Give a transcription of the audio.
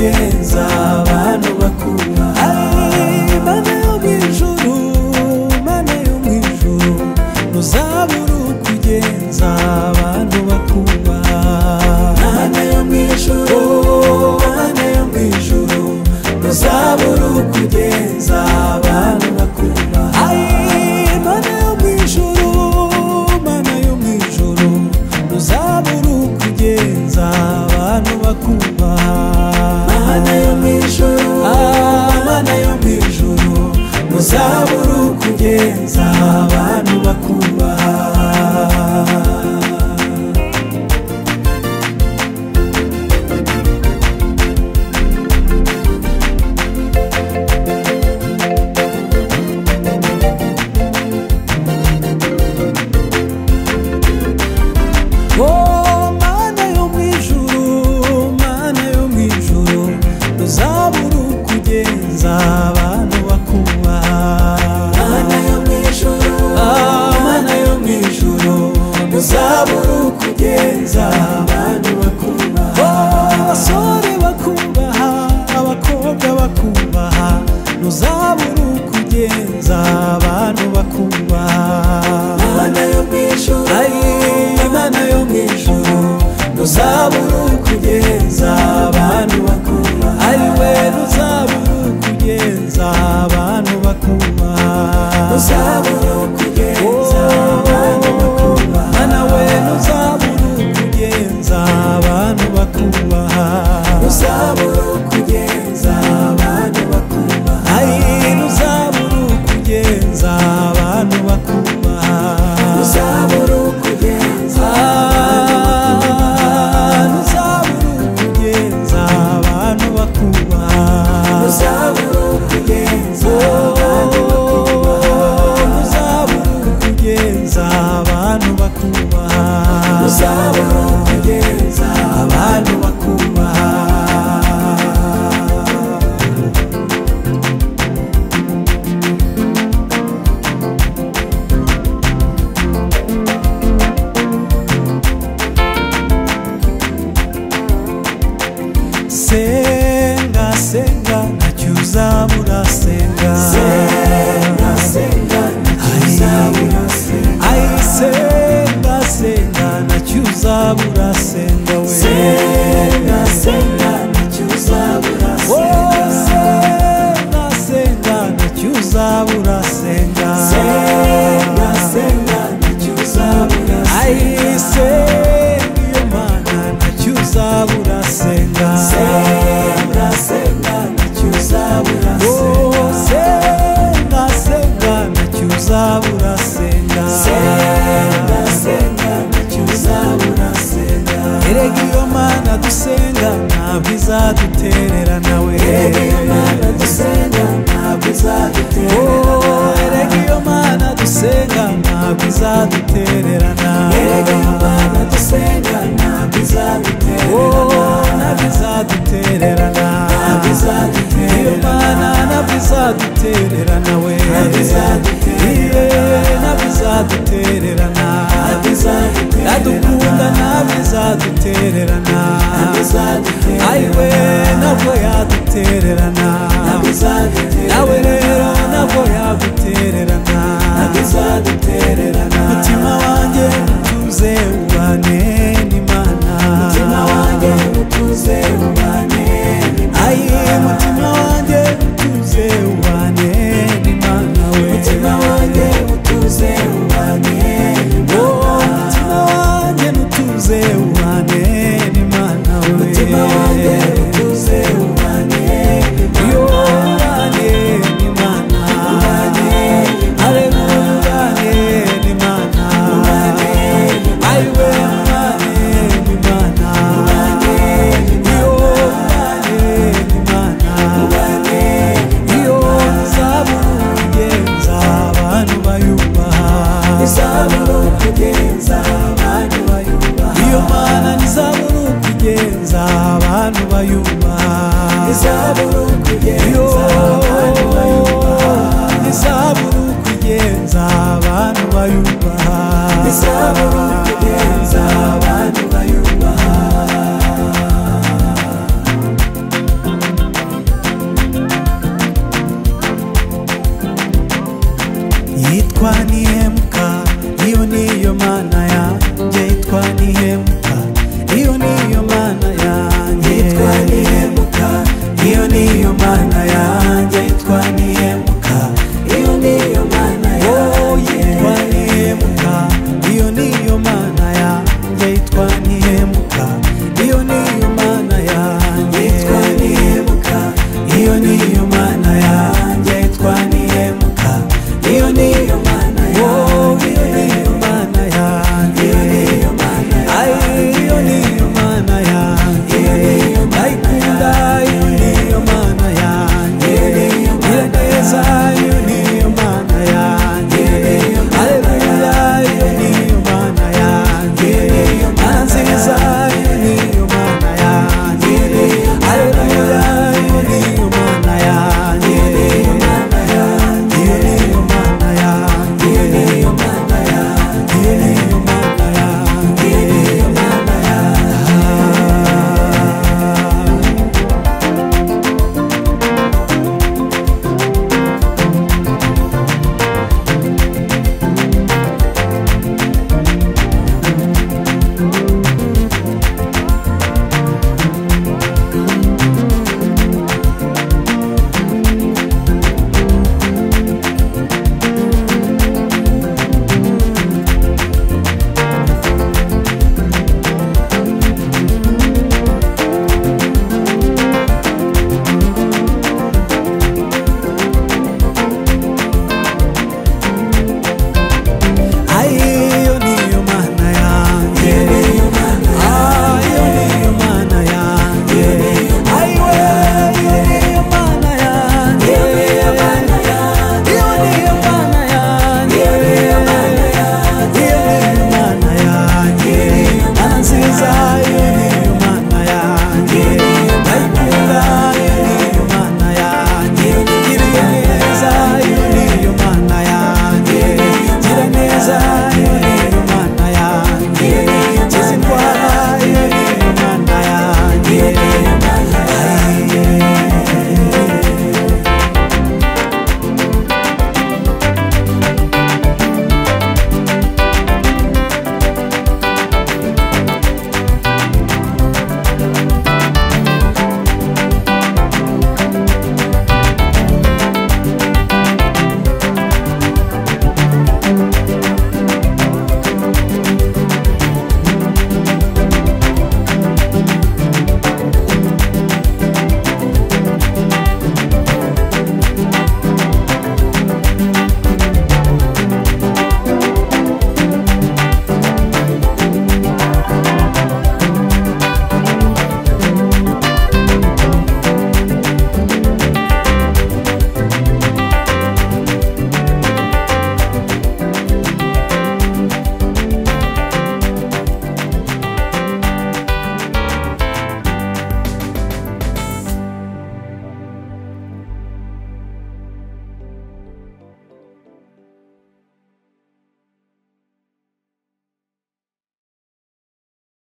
ukugenza abantu bakubaha. Mana yo mw'ijuru, Mana yo mw'ijuru, ntuzabura ukugenza abantu bakubaha. Mana yo mw'ijuru, Mana yo mw'ijuru, ntuzabura ukugenza abantu bakubaha. Mana yo mw'ijuru, Mana yo mw'ijuru, ntuzabura ukugenza abantu bakubaha. Mana yo mw'ijuru, Mana yo mw'ijuru, ntuzabura ukugenza abantu bakubaha. Mana yo mw'ijuru, Mana yo mw'ijuru, ntuzabura ukugenza abantu bakubaha. Mana yo mw'ijuru, Mana yo mw'ijuru, ntuzabura ukugenza abantu bakubaha. Abasore bakubaha, abakobwa bakubaha, ntuzabura ukugenza abantu bakubaha. Mana yo mw'ijuru, Mana yo mw'ijuru, ntuzabura ukugenza abantu bakubaha. Ariwe ntuzabura ukugenza abantu bakubaha. Ntuzabura ukugenza abantu bakubaha. Mana we ntuzabura ukugenza abantu bakubaha. Ntuzabura ukugenza abantu bakubaha. Ntuzabura ukugenza abantu bakubaha. Ntuzabura ukugenza abantu bakubaha. Ntuzabura ukugenza abantu bakubaha. Ntuzabura ukugenza abantu bakubaha. Senga, senga, ntacyo uzabura senga. Senga, senga, ntacyo uzabura senga. Senga, senga, ntacyo uzabura senga we. Senga, senga, ntacyo uzabura senga. Senga, senga, ntacyo uzabura senga. Senga, senga, ntacyo uzabura senga. Senga iyo Mana, ntacyo uzabura senga. Senga, senga, ntacyo uzabura senga. Senga, senga, ntacyo uzabura senga. Senga, senga, ntacyo uzabura senga. Erega iyo Mana dusenga ntabwo izadutererana we. Erega iyo Mana dusenga ntabwo izadutererana. Erega iyo Mana dusenga ntabwo izadutererana. Erega iyo Mana dusenga ntabwo izadutererana. Ntabwo izadutererana. Ntabwo izadutererana. Iyo Mana ntabwo izadutererana we. Ntabwo izadutererana. Ntabwo izadutererana. Ntabwo izadutererana. Yadukunda ntabwo izadutererana. Ntabwo izadutererana. Ayiwe ntabwo yadutererana. Ntabwo izadutererana. Nawe rero ntabwo yagutererana. Ntabwo izadutererana. Mutima wanjye utuze ubane